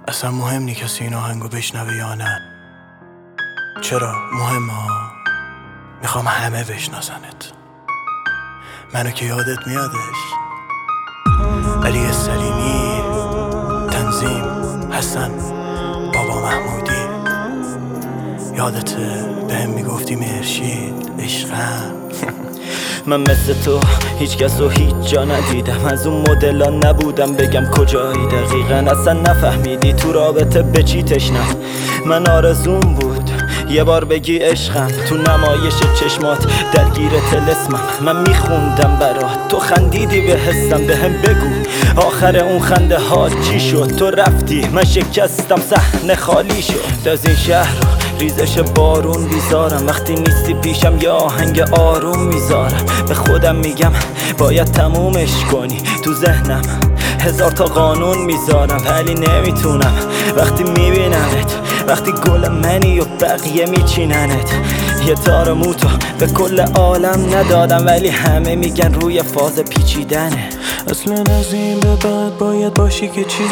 اصلا مهم نی کسی این آهنگو بشنوه یا نه. چرا مهمه؟ میخوام همه بشناسنت، منو که یادت میادش. علی سلیمی، تنظیم حسن، بابا محمودی. یادته بهم میگفتی مرشید عشقم. من مثل تو هیچ کس و هیچ جا ندیدم، از اون مدلا نبودم بگم کجایی دقیقا. اصلا نفهمیدی تو رابطه به چی تشنم. من آرزوم بود یه بار بگی عشقم، تو نمایش چشمات درگیر طلسمم. من میخوندم برات، تو خندیدی به حسم. بهم بگو آخر اون خنده ها چی شد؟ تو رفتی من شکستم، صحنه خالی شد. از این شهر ریزش بارون بیزارم، وقتی نیستی پیشم یه آهنگ آروم میذارم. به خودم میگم باید تمومش کنی، تو ذهنم هزار تا قانون میذارم ولی نمیتونم. وقتی میبینمت، وقتی گل منی و بقیه میچیننت. یه تار موتو به کل عالم ندادم ولی همه میگن روی فاز پیچیدنه. اصلا از این به بعد باید باشی که چی؟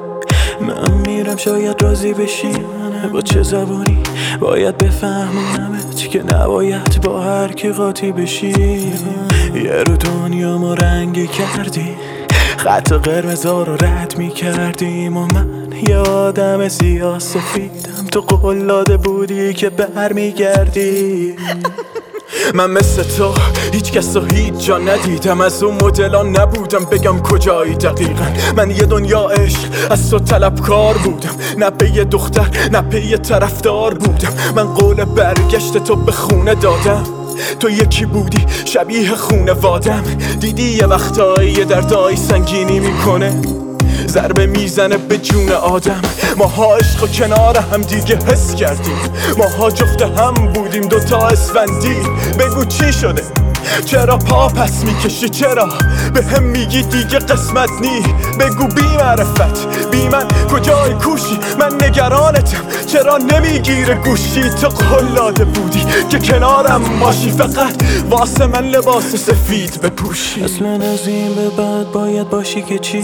من میرم شاید راضی بشی. با چه زبانی باید بفهمونمت که نباید با هر کی قاطی بشی. یه رو دنیا ما رنگی کردی، خط قرمزا رو رد میکردیم و من یه آدم سیاه سفیدم، تو قلاده بودی که برمیگردی. من مثل تو هیچ کس و هیچ جا ندیدم، از اون مدلا نبودم بگم کجایی دقیقا. من یه دنیا عشق از تو طلبکار بودم، نه به یه دختر نه به یه طرفدار بودم. من قول برگشت تو به خونه دادم، تو یکی بودی شبیه خونه وادم. دیدی یه وقتایی یه دردایی سنگینی میکنه، ضربه میزنه به جون آدم. ماها عشق و کنار هم دیگه حس کردیم، ماها جفت هم بودیم دوتا اسفندی. بگو چی شده؟ چرا پا پس میکشی؟ چرا به هم میگی دیگه قسمت نی؟ بگو بی معرفت بی من کجای کوشی؟ من نگرانتم چرا نمیگیره گوشی؟ تو قلاده بودی که کنارم باشی، فقط واسه من لباس سفید بپوشی. اصلا از این به بعد باید باشی که چی؟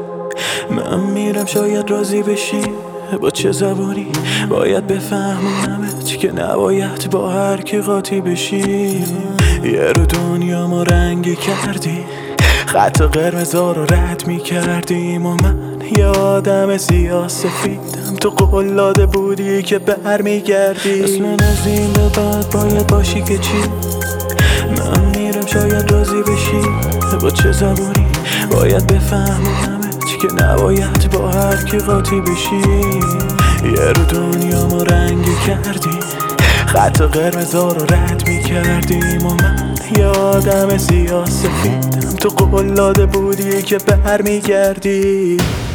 من میرم شاید راضی بشی. با چه زبانی باید بفهمونمت که نباید با هر کی قاطی بشی. یه رو دنیا ما رنگی کردی، خط قرمزا رو رد میکردیم و من یه آدم سیاه سفیدم، تو قلاده بودی که برمیگردی. اصلا از این به بعد باید باشی که چی؟ من میرم شاید راضی بشی. با چه زبانی باید بفهمونمت که نباید با هر کی قاطی بشی. یه رو دنیا ما رنگی کردی، خط قرمزا رو رد میکردیم و من یه آدم سیاه سفیدم، تو قلاده بودی که برمیگردی.